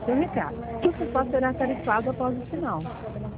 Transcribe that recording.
seu recado. Isso só será tarifado após o sinal.